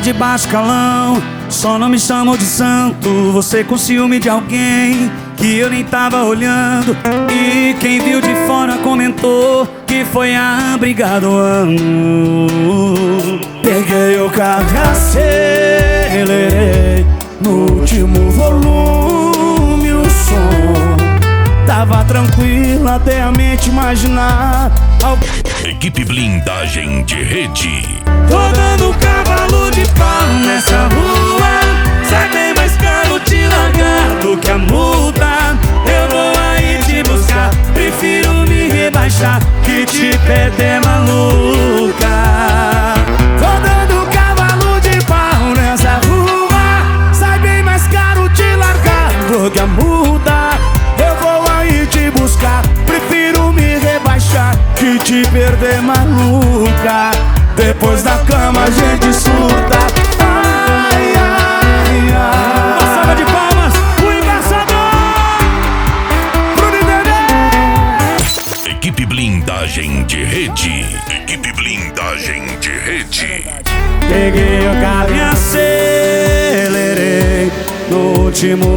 de baixo calão, só não me chamou de santo. Você com ciúme de alguém que eu nem tava olhando, e quem viu de fora comentou que foi a briga do ano. Peguei o carro e acelerei no último volume o som. Tava tranquilo até a mente imaginar. Equipe Blindagem de Rede. Tô dando cavalo de pau nessa rua, sai bem mais caro te largar do que a multa. Eu vou aí te buscar, prefiro me rebaixar que te perder, maluca. Tô dando cavalo de pau nessa rua, sai bem mais caro te largar do que a multa. Eu vou aí te buscar, prefiro me rebaixar que te perder, maluca. Depois da cama a gente surta. Ai, ai, ai. Uma salva de palmas, o embaixador Bruno Entender. Equipe Blindagem de Rede. Equipe Blindagem de Rede. Peguei o carro e acelerei no último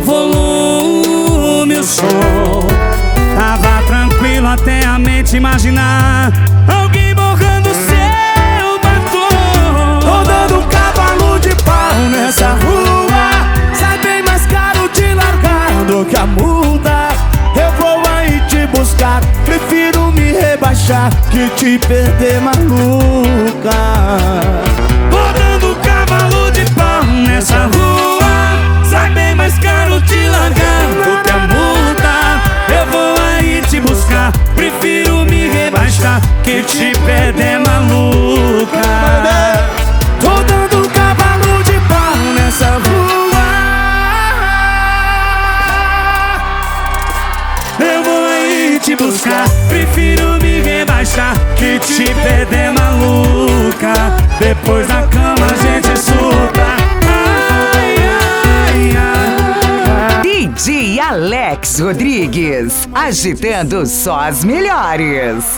volume o som. Tava tranquilo até a mente imaginar alguém borrando seu batom. Tô dando um cavalo de pau nessa rua, sai bem mais caro te largar do que a multa. Eu vou aí te buscar, prefiro me rebaixar que te perder, maluca. Tô dando cavalo de pau nessa rua, sai bem mais caro te largar do que a multa. Eu vou aí te buscar, prefiro me rebaixar que te perder, maluca. Tô dando cavalo de pau nessa rua, eu vou aí te buscar, prefiro me rebaixar que te perder, maluca. Depois da cama a gente surta. Ai, ai, ai. DJ Alex Rodrigues, agitando só as melhores.